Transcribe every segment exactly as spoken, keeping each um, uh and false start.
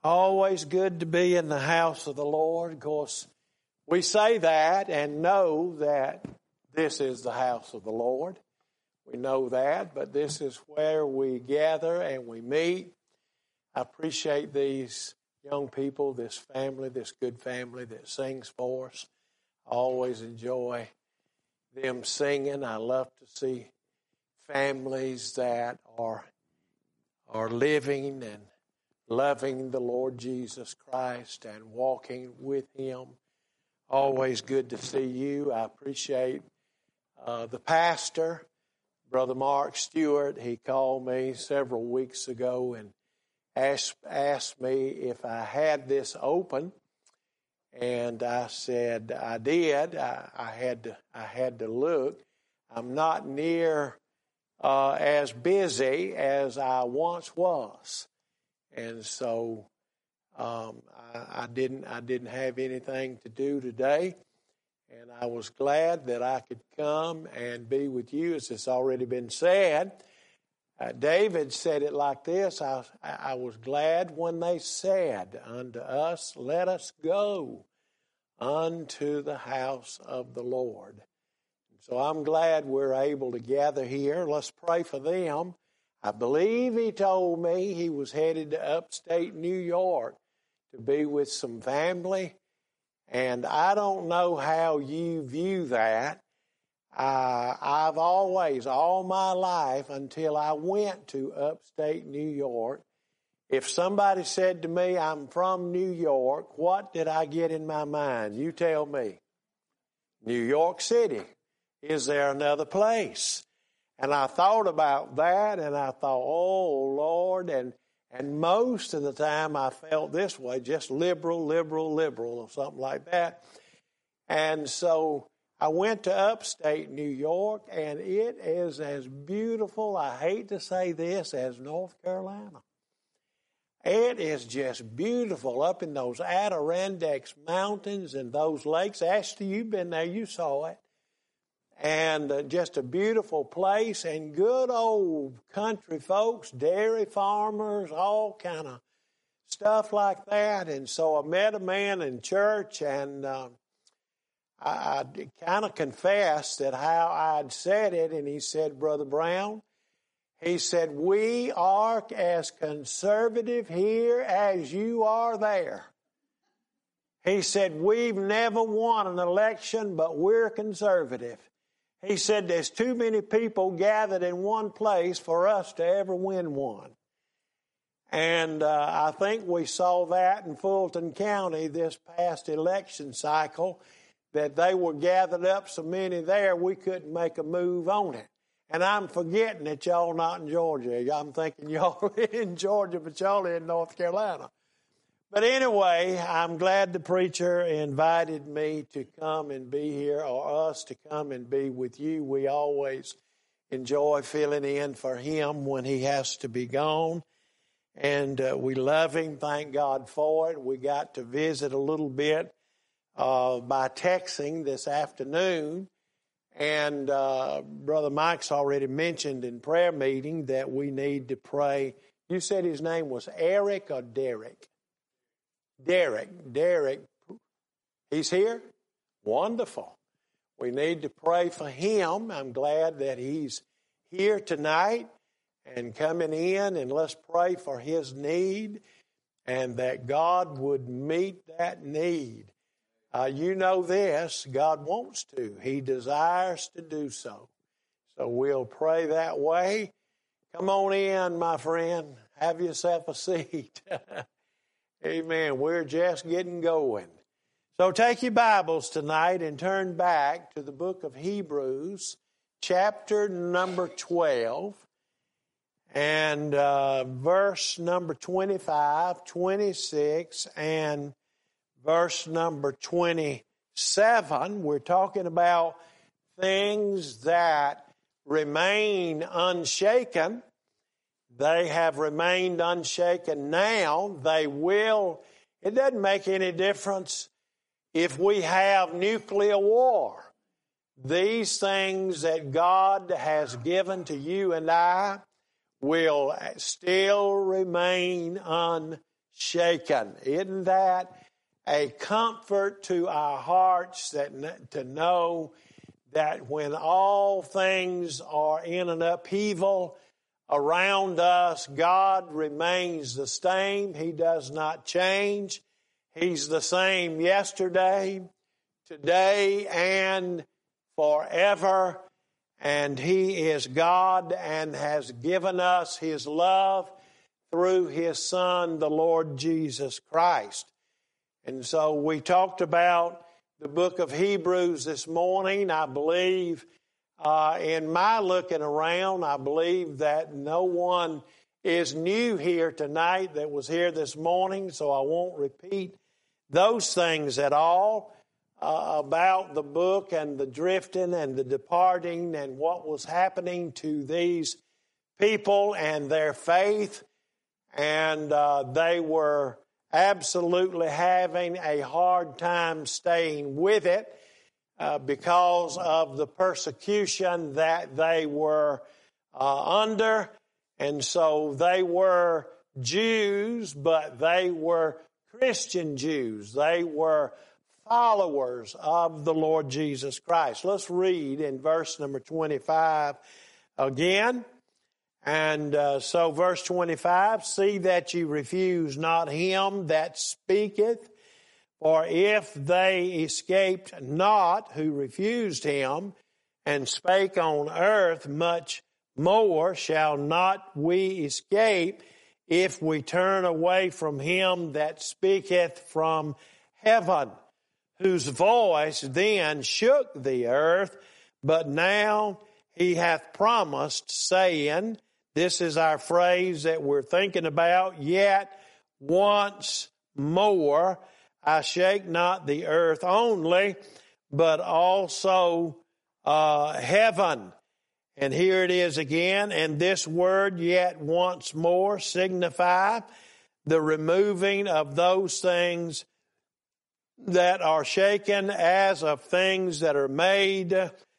Always good to be in the house of the Lord. Of course, we say that and know that this is the house of the Lord. We know that, but this is where we gather and we meet. I appreciate these young people, this family, this good family that sings for us. I always enjoy them singing. I love to see families that are, are living and loving the Lord Jesus Christ and walking with Him. Always good to see you. I appreciate uh, the pastor, Brother Mark Stewart. He called me several weeks ago and asked, asked me if I had this open. And I said I did. I, I had to. I had to look. I'm not near uh, as busy as I once was. And so um, I, I didn't I didn't have anything to do today, and I was glad that I could come and be with you, as it's already been said. Uh, David said it like this, I, I was glad when they said unto us, let us go unto the house of the Lord. So I'm glad we're able to gather here. Let's pray for them. I believe he told me he was headed to upstate New York to be with some family. And I don't know how you view that. Uh, I've always, all my life, until I went to upstate New York, if somebody said to me, I'm from New York, what did I get in my mind? You tell me. New York City. Is there another place? And I thought about that, and I thought, oh, Lord, and and most of the time I felt this way, just liberal, liberal, liberal, or something like that. And so I went to upstate New York, and it is as beautiful, I hate to say this, as North Carolina. It is just beautiful up in those Adirondacks mountains and those lakes. Ashley, you've been there, you saw it. And uh, just a beautiful place, and good old country folks, dairy farmers, all kind of stuff like that. And so I met a man in church, and uh, I, I kind of confessed that how I'd said it, and he said, Brother Brown, he said, we are as conservative here as you are there. He said, we've never won an election, but we're conservative. He said, there's too many people gathered in one place for us to ever win one. And uh, I think we saw that in Fulton County this past election cycle, that they were gathered up so many there we couldn't make a move on it. And I'm forgetting that y'all not in Georgia. I'm thinking y'all in Georgia, but y'all in North Carolina. But anyway, I'm glad the preacher invited me to come and be here, or us to come and be with you. We always enjoy filling in for him when he has to be gone. And uh, we love him. Thank God for it. We got to visit a little bit uh, by texting this afternoon. And uh, Brother Mike's already mentioned in prayer meeting that we need to pray. You said his name was Eric or Derek? Derek, Derek, he's here? Wonderful. We need to pray for him. I'm glad that he's here tonight and coming in, and let's pray for his need and that God would meet that need. Uh, you know this, God wants to. He desires to do so. So we'll pray that way. Come on in, my friend. Have yourself a seat. Amen. We're just getting going. So take your Bibles tonight and turn back to the book of Hebrews, chapter number twelve, and uh, verse number twenty-five, twenty-six, and verse number twenty-seven. We're talking about things that remain unshaken. They have remained unshaken now. They will. It doesn't make any difference if we have nuclear war. These things that God has given to you and I will still remain shaken. Isn't that a comfort to our hearts that to know that when all things are in an upheaval around us, God remains the same. He does not change. He's the same yesterday, today, and forever. And He is God and has given us His love through His Son, the Lord Jesus Christ. And so we talked about the book of Hebrews this morning. I believe uh, in my looking around, I believe that no one is new here tonight that was here this morning, so I won't repeat those things at all uh, about the book and the drifting and the departing and what was happening to these people and their faith. And uh, they were absolutely having a hard time staying with it uh, because of the persecution that they were uh, under. And so they were Jews, but they were Christian Jews. They were followers of the Lord Jesus Christ. Let's read in verse number twenty-five again. And uh, so verse twenty-five, see that ye refuse not him that speaketh, for if they escaped not who refused him, and spake on earth, much more shall not we escape, if we turn away from him that speaketh from heaven, whose voice then shook the earth, but now he hath promised, saying, this is our phrase that we're thinking about, yet once more I shake not the earth only, but also uh, heaven. And here it is again, and this word yet once more signify the removing of those things that are shaken as of things that are made,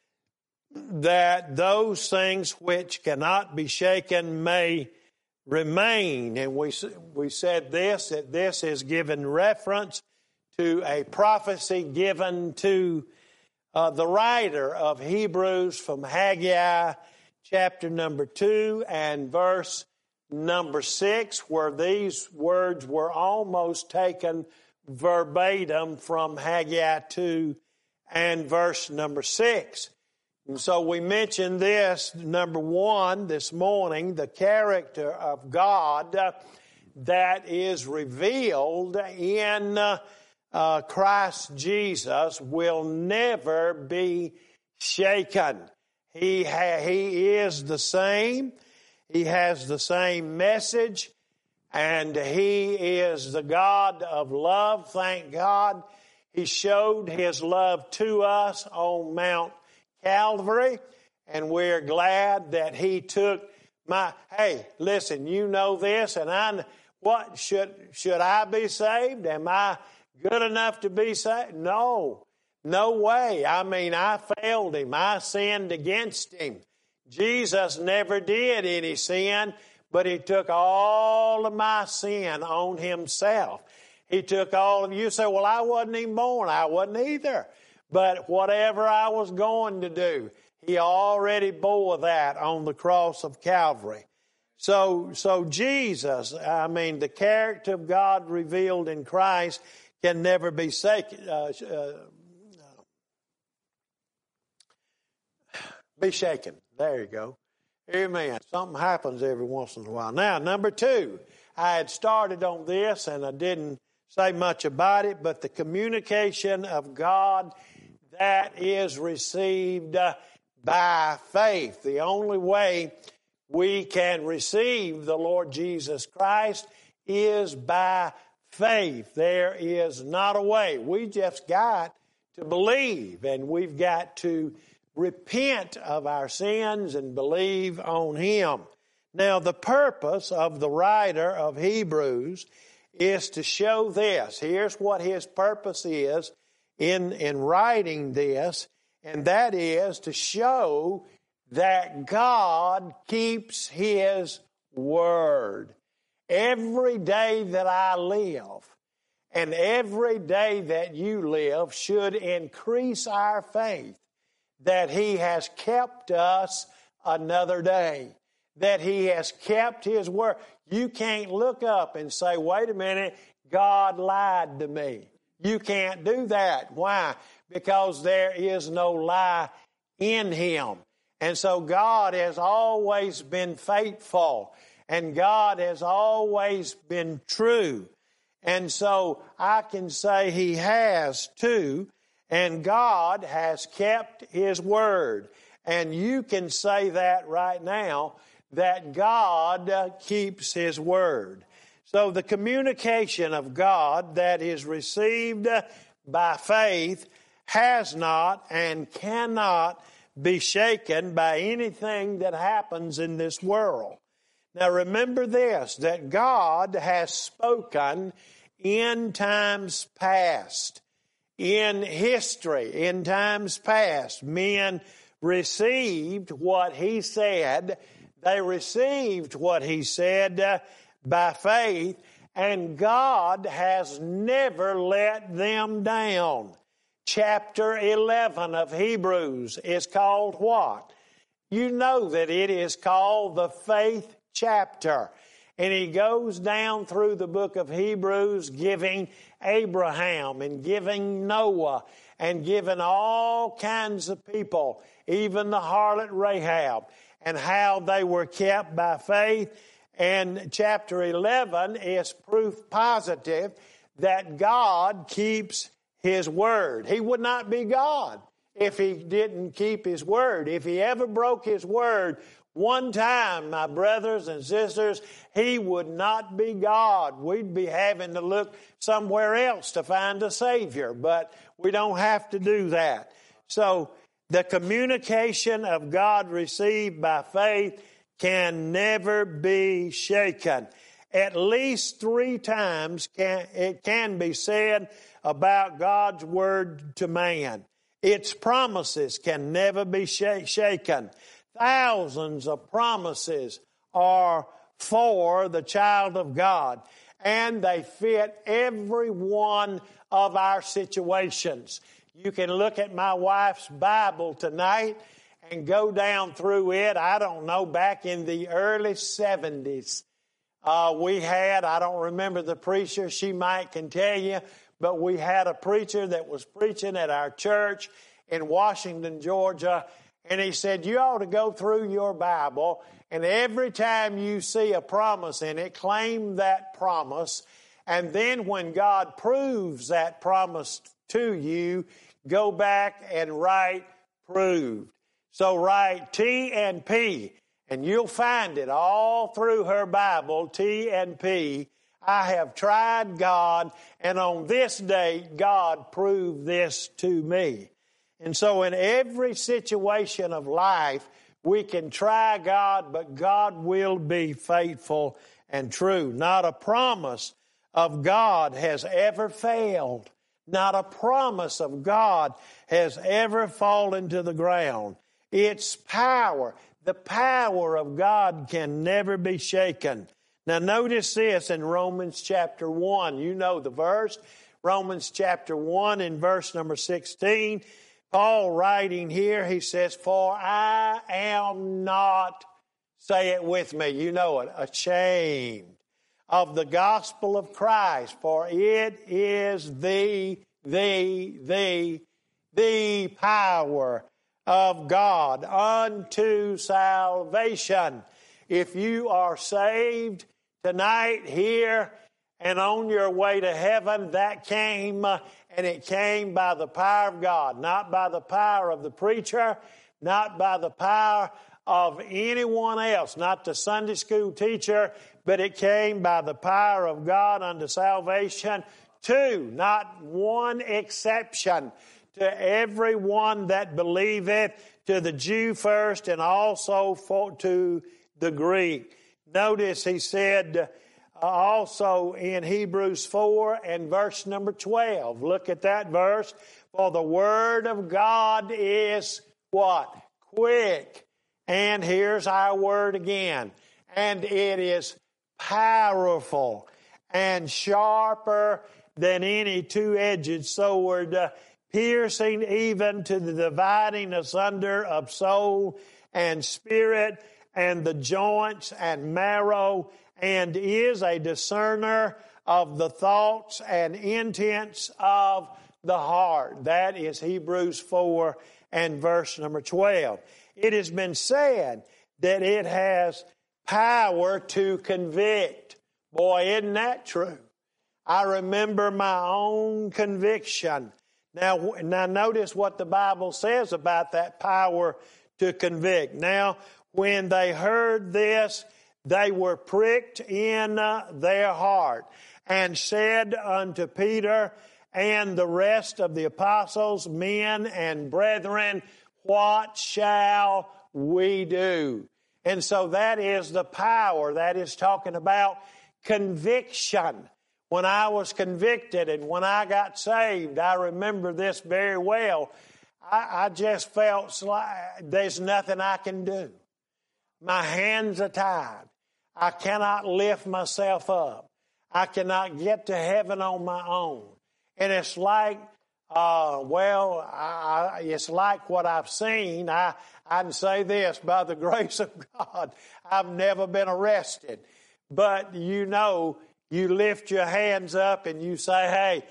that those things which cannot be shaken may remain. And we we said this, that this is given reference to a prophecy given to uh, the writer of Hebrews from Haggai chapter number two and verse number six, where these words were almost taken verbatim from Haggai two and verse number six. And so we mentioned this, number one, this morning, the character of God uh, that is revealed in uh, uh, Christ Jesus will never be shaken. He ha- He is the same. He has the same message, and He is the God of love. Thank God He showed His love to us on Mount Calvary, and we're glad that He took my, hey, listen, you know this, and I, what, should, should I be saved? Am I good enough to be saved? No, no way. I mean, I failed Him. I sinned against Him. Jesus never did any sin, but He took all of my sin on Himself. He took all of you. Say, well, I wasn't even born. I wasn't either. But whatever I was going to do, He already bore that on the cross of Calvary. So, so Jesus, I mean, the character of God revealed in Christ can never be shaken. Uh, uh, be shaken. There you go. Amen. Something happens every once in a while. Now, number two, I had started on this and I didn't say much about it, but the communication of God that is received uh, by faith. The only way we can receive the Lord Jesus Christ is by faith. There is not a way. We just got to believe, and we've got to repent of our sins and believe on Him. Now, the purpose of the writer of Hebrews is to show this. Here's what his purpose is in, in writing this, and that is to show that God keeps His word. every day that I live and every day that you live should increase our faith that He has kept us another day, that He has kept His word. You can't look up and say, wait a minute, God lied to me. You can't do that. Why? Because there is no lie in Him. And so God has always been faithful, and God has always been true. And so I can say He has too, and God has kept His word. And you can say that right now, that God uh, keeps His word. So the communication of God that is received by faith has not and cannot be shaken by anything that happens in this world. Now remember this, that God has spoken in times past. In history, in times past, men received what He said. They received what He said uh, by faith, and God has never let them down. Chapter eleven of Hebrews is called what? You know that it is called the faith chapter. And he goes down through the book of Hebrews giving Abraham and giving Noah and giving all kinds of people, even the harlot Rahab, and how they were kept by faith. And chapter eleven is proof positive that God keeps His word. He would not be God if He didn't keep His word. If He ever broke His word one time, my brothers and sisters, He would not be God. We'd be having to look somewhere else to find a Savior, but we don't have to do that. So the communication of God received by faith can never be shaken. At least three times can, it can be said about God's word to man. Its promises can never be sh- shaken. Thousands of promises are for the child of God, and they fit every one of our situations. You can look at my wife's Bible tonight and go down through it. I don't know, back in the early seventies, uh, we had, I don't remember the preacher, she might can tell you, but we had a preacher that was preaching at our church in Washington, Georgia. And he said, you ought to go through your Bible, and every time you see a promise in it, claim that promise. And then when God proves that promise to you, go back and write proved. So write T and P, and you'll find it all through her Bible, T and P. I have tried God, and on this day, God proved this to me. And so in every situation of life, we can try God, but God will be faithful and true. Not a promise of God has ever failed. Not a promise of God has ever fallen to the ground. Its power, the power of God can never be shaken. Now notice this in Romans chapter one. You know the verse. Romans chapter one in verse number sixteen. Paul writing here, he says, for I am not, say it with me, you know it, ashamed of the gospel of Christ, for it is the, the, the, the power of God unto salvation. If you are saved tonight, here, and on your way to heaven, that came, uh, and it came by the power of God, not by the power of the preacher, not by the power of anyone else, not the Sunday school teacher, but it came by the power of God unto salvation. Two, not one exception, to everyone that believeth, to the Jew first, and also for, to the Greek. Notice he said, Uh, also in Hebrews four and verse number twelve. Look at that verse. For the word of God is what? Quick. And here's our word again. And it is powerful and sharper than any two-edged sword, uh, piercing even to the dividing asunder of soul and spirit and the joints and marrow, and is a discerner of the thoughts and intents of the heart. That is Hebrews four and verse number twelve. It has been said that it has power to convict. Boy, isn't that true? I remember my own conviction. Now, now notice what the Bible says about that power to convict. Now, when they heard this, they were pricked in uh, their heart and said unto Peter and the rest of the apostles, men and brethren, what shall we do? And so that is the power. That is talking about conviction. When I was convicted and when I got saved, I remember this very well. I, I just felt like there's nothing I can do. My hands are tied. I cannot lift myself up. I cannot get to heaven on my own. And it's like, uh, well, I, I, it's like what I've seen. I, I can say this, by the grace of God, I've never been arrested. But you know, you lift your hands up and you say, hey,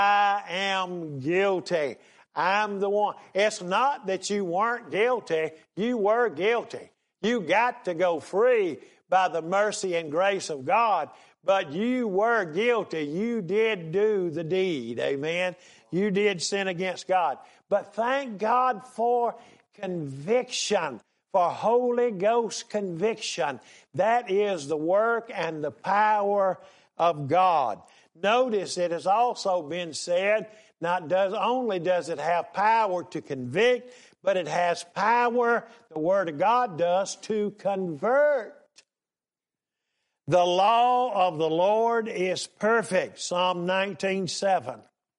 I am guilty. I'm the one. It's not that you weren't guilty. You were guilty. You got to go free by the mercy and grace of God. But you were guilty. You did do the deed. Amen. You did sin against God. But thank God for conviction, for Holy Ghost conviction. That is the work and the power of God. Notice it has also been said, not does only does it have power to convict, but it has power, the Word of God does, to convert. The law of the Lord is perfect, Psalm nineteen seven.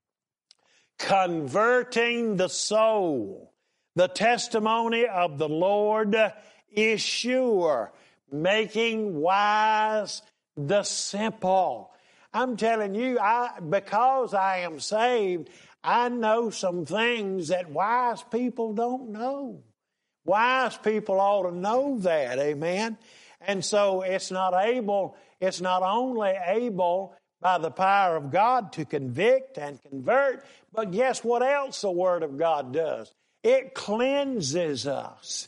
Converting the soul. The testimony of the Lord is sure, making wise the simple. I'm telling you, I because I am saved, I know some things that wise people don't know. Wise people ought to know that, amen? And so it's not able, it's not only able by the power of God to convict and convert, but guess what else the Word of God does? It cleanses us.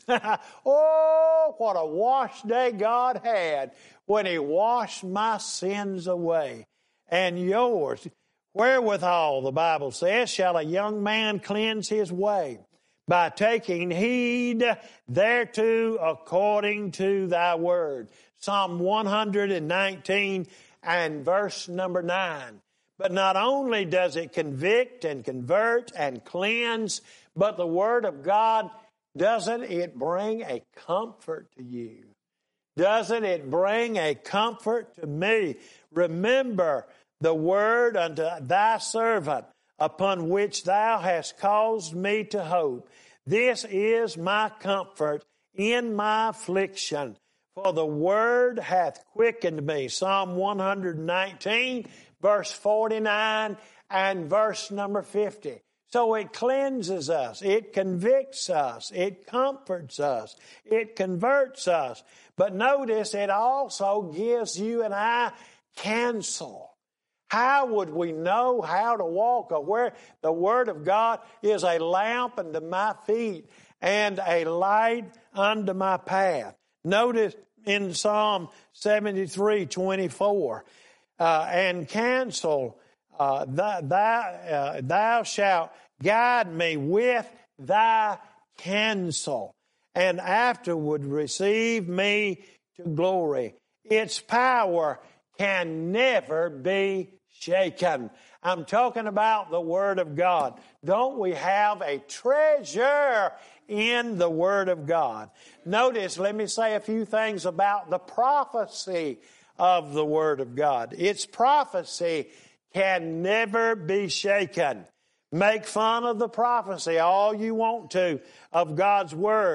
Oh, what a wash day God had when He washed my sins away and yours. Wherewithal, the Bible says, shall a young man cleanse his way? By taking heed thereto according to thy word. Psalm one nineteen and verse number nine. But not only does it convict and convert and cleanse, but the Word of God, doesn't it bring a comfort to you? Doesn't it bring a comfort to me? Remember the word unto thy servant, upon which thou hast caused me to hope. This is my comfort in my affliction, for the word hath quickened me. Psalm one nineteen, verse forty-nine and verse number fifty. So it cleanses us, it convicts us, it comforts us, it converts us. But notice it also gives you and I counsel. How would we know how to walk? Or where the Word of God is a lamp unto my feet and a light unto my path. Notice in Psalm seventy-three twenty-four, uh, and counsel, uh, thou, thou, uh, thou shalt guide me with thy counsel, and afterward receive me to glory. Its power can never be shaken. I'm talking about the Word of God. Don't we have a treasure in the Word of God? Notice, let me say a few things about the prophecy of the Word of God. Its prophecy can never be shaken. Make fun of the prophecy all you want to of God's Word,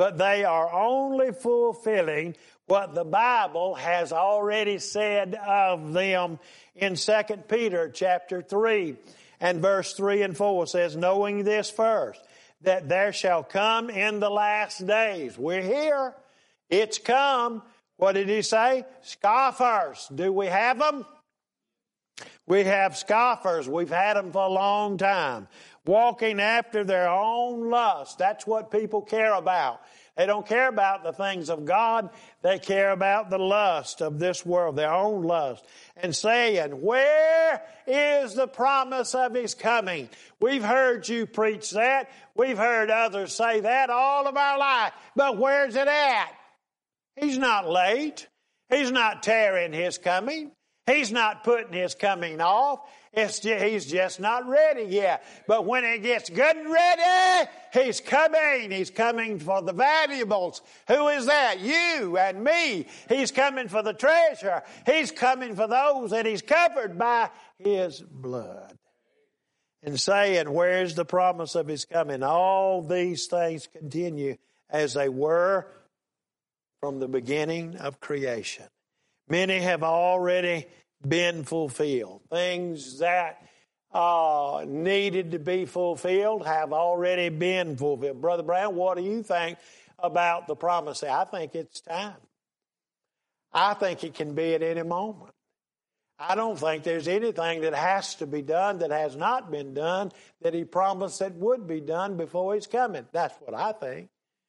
but they are only fulfilling what the Bible has already said of them in Second Peter chapter three and verse three and four says, knowing this first, that there shall come in the last days. We're here. It's come. What did he say? Scoffers. Do we have them? We have scoffers. We've had them for a long time. Walking after their own lust. That's what people care about. They don't care about the things of God. They care about the lust of this world, their own lust. And saying, where is the promise of His coming? We've heard you preach that. We've heard others say that all of our life. But where's it at? He's not late. He's not tearing His coming. He's not putting His coming off. It's just, He's just not ready yet. But when it gets good and ready, He's coming. He's coming for the valuables. Who is that? You and me. He's coming for the treasure. He's coming for those that He's covered by His blood. And saying, where's the promise of His coming? All these things continue as they were from the beginning of creation. Many have already been fulfilled. Things that uh, needed to be fulfilled have already been fulfilled. Brother Brown, what do you think about the promise? I think it's time. I think it can be at any moment. I don't think there's anything that has to be done that has not been done that He promised that would be done before His coming. That's what I think.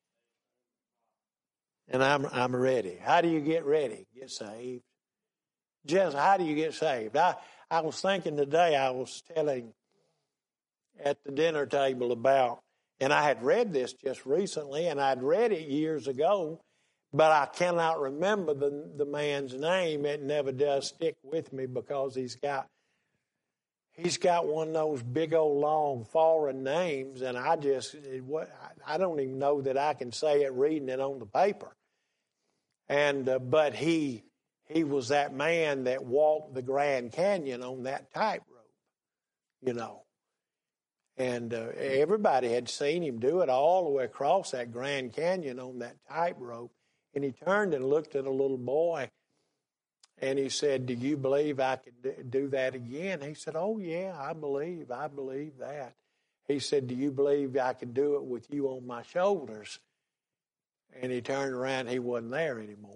And I'm I'm ready. How do you get ready? Get saved. Just how do you get saved? I, I was thinking today, I was telling at the dinner table about, and I had read this just recently, and I'd read it years ago, but I cannot remember the, the man's name. It never does stick with me because he's got he's got one of those big old long foreign names, and I just it, what I don't even know that I can say it reading it on the paper. And uh, but he. He was that man that walked the Grand Canyon on that tightrope, you know. And uh, everybody had seen him do it all the way across that Grand Canyon on that tightrope. And he turned and looked at a little boy, and he said, do you believe I could do that again? He said, oh, yeah, I believe. I believe that. He said, do you believe I could do it with you on my shoulders? And he turned around, he wasn't there anymore.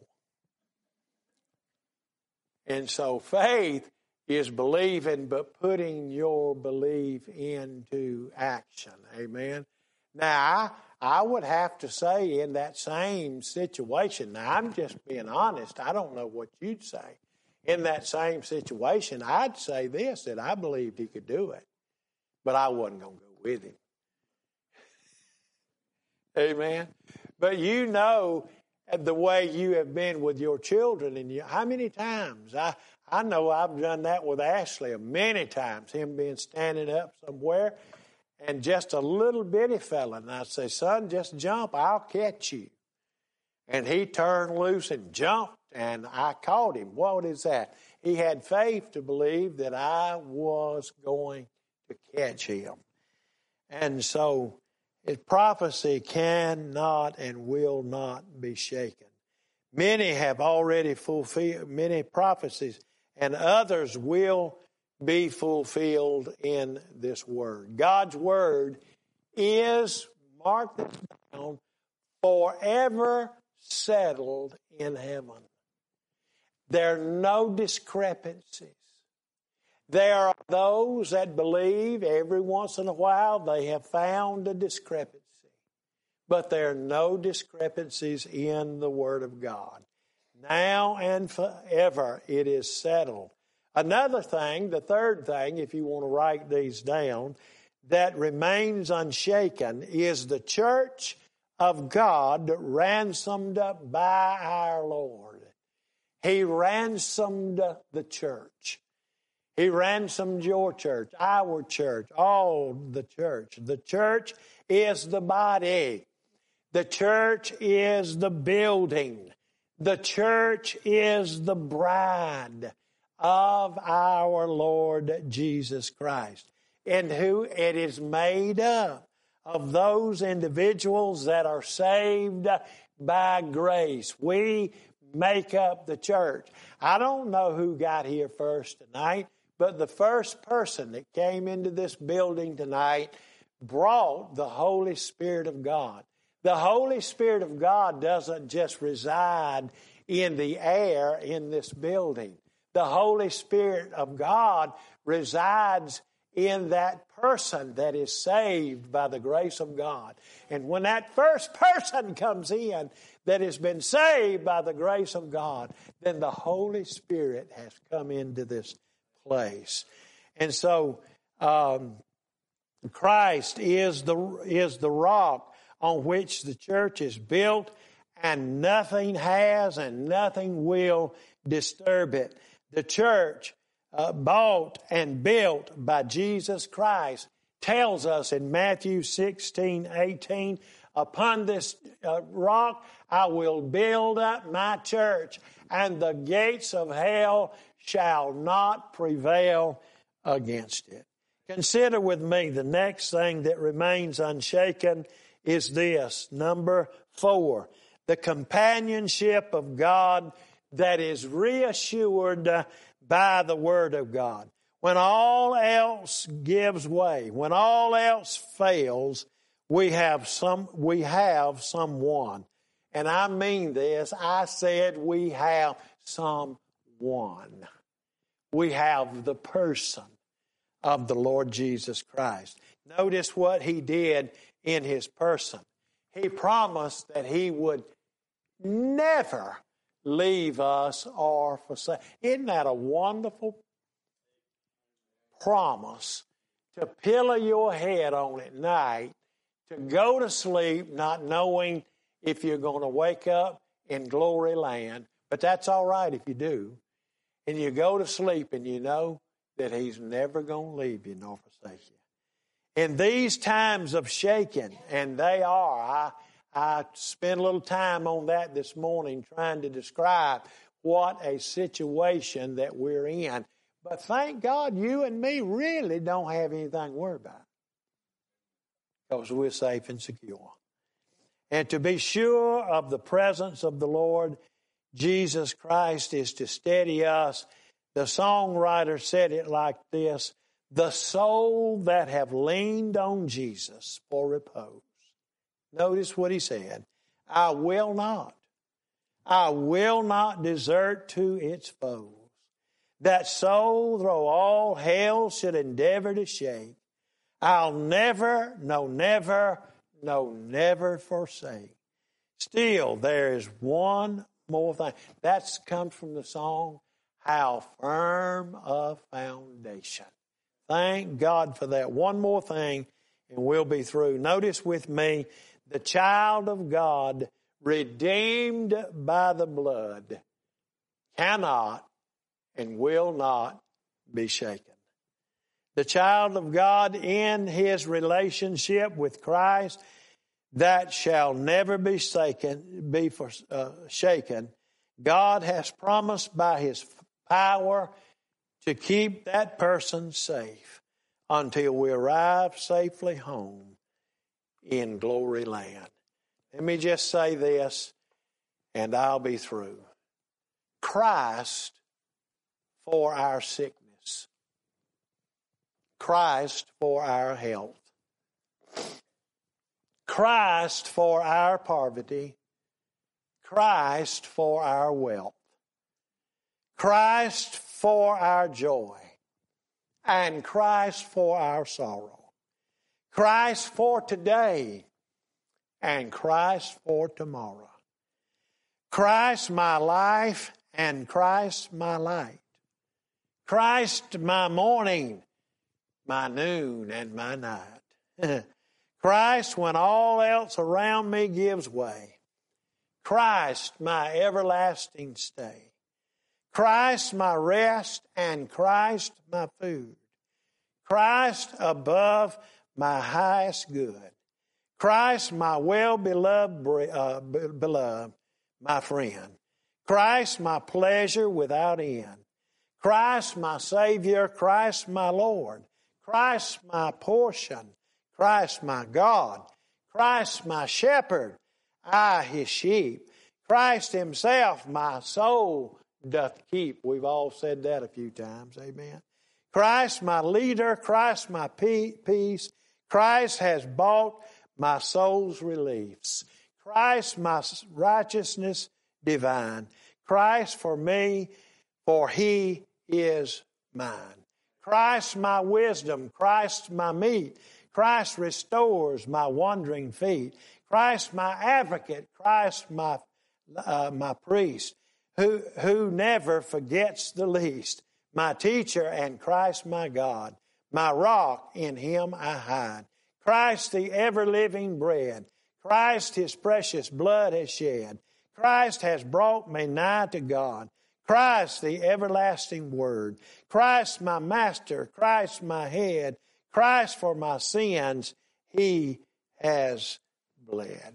And so faith is believing, but putting your belief into action. Amen. Now, I would have to say in that same situation, now I'm just being honest, I don't know what you'd say. In that same situation, I'd say this, that I believed He could do it, but I wasn't going to go with Him. Amen. But you know, the way you have been with your children, and you, how many times? I, I know I've done that with Ashley many times, him being standing up somewhere, and just a little bitty fella, and I say, son, just jump, I'll catch you. And he turned loose and jumped, and I caught him. What is that? He had faith to believe that I was going to catch him. And so His prophecy cannot and will not be shaken. Many have already fulfilled many prophecies, and others will be fulfilled in this word. God's word is, mark this down, forever settled in heaven. There are no discrepancies. There are those that believe every once in a while they have found a discrepancy. But there are no discrepancies in the Word of God. Now and forever it is settled. Another thing, the third thing, if you want to write these down, that remains unshaken is the church of God ransomed by our Lord. He ransomed the church. He ransomed your church, our church, all the church. The church is the body. The church is the building. The church is the bride of our Lord Jesus Christ, in who it is made up of those individuals that are saved by grace. We make up the church. I don't know who got here first tonight, but the first person that came into this building tonight brought the Holy Spirit of God. The Holy Spirit of God doesn't just reside in the air in this building. The Holy Spirit of God resides in that person that is saved by the grace of God. And when that first person comes in that has been saved by the grace of God, then the Holy Spirit has come into this place. And so um, Christ is the is the rock on which the church is built, and nothing has and nothing will disturb it. The church uh, bought and built by Jesus Christ tells us in Matthew sixteen eighteen, upon this uh, rock I will build up my church, and the gates of hell shall not prevail against it. Consider with me the next thing that remains unshaken is this. Number four, the companionship of God that is reassured by the Word of God. When all else gives way, when all else fails, we have some, we have someone. And I mean this, I said we have someone. We have the person of the Lord Jesus Christ. Notice what He did in His person. He promised that He would never leave us or forsake. Isn't that a wonderful promise to pillow your head on at night, to go to sleep not knowing if you're going to wake up in glory land? But that's all right if you do. And you go to sleep and you know that He's never going to leave you nor forsake you. In these times of shaking, and they are, I I spent a little time on that this morning trying to describe what a situation that we're in. But thank God you and me really don't have anything to worry about, because we're safe and secure. And to be sure of the presence of the Lord Jesus Christ is to steady us. The songwriter said it like this: the soul that have leaned on Jesus for repose. Notice what he said. I will not. I will not desert to its foes. That soul, though all hell should endeavor to shake, I'll never, no never, no never forsake. Still, there is one more thing. That comes from the song, How Firm a Foundation. Thank God for that. One more thing, and we'll be through. Notice with me, the child of God, redeemed by the blood, cannot and will not be shaken. The child of God in his relationship with Christ, that shall never be shaken, be for, uh, shaken. God has promised by His power to keep that person safe until we arrive safely home in glory land. Let me just say this, and I'll be through. Christ for our sickness. Christ for our health. Christ for our poverty. Christ for our wealth. Christ for our joy. And Christ for our sorrow. Christ for today and Christ for tomorrow. Christ my life and Christ my light. Christ my morning, my noon and my night. Christ when all else around me gives way. Christ my everlasting stay. Christ my rest and Christ my food. Christ above my highest good. Christ, my well-beloved, uh, beloved, my friend. Christ, my pleasure without end. Christ, my Savior. Christ, my Lord. Christ, my portion. Christ my God. Christ my shepherd, I his sheep. Christ himself my soul doth keep. We've all said that a few times, amen. Christ my leader, Christ my peace. Christ has bought my soul's reliefs. Christ my righteousness divine. Christ for me, for he is mine. Christ my wisdom, Christ my meat. Christ restores my wandering feet. Christ my advocate, Christ my uh, my priest, who who never forgets the least. My teacher and Christ my God, my rock, in him I hide. Christ the ever-living bread, Christ his precious blood has shed. Christ has brought me nigh to God. Christ the everlasting word, Christ my master, Christ my head, Christ for my sins, he has bled.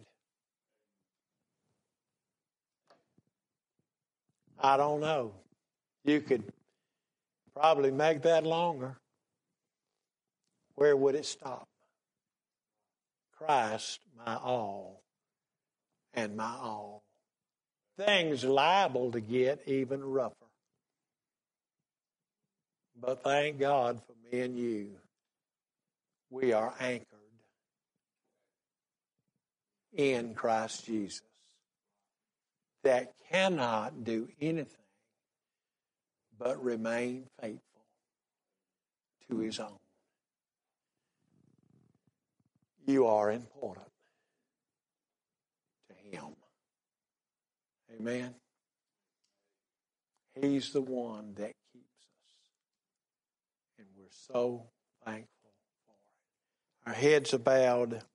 I don't know. You could probably make that longer. Where would it stop? Christ, my all and my all. Things liable to get even rougher. But thank God for me and you. We are anchored in Christ Jesus that cannot do anything but remain faithful to his own. You are important to him. Amen. He's the one that keeps us. And we're so thankful for it. Our heads are bowed.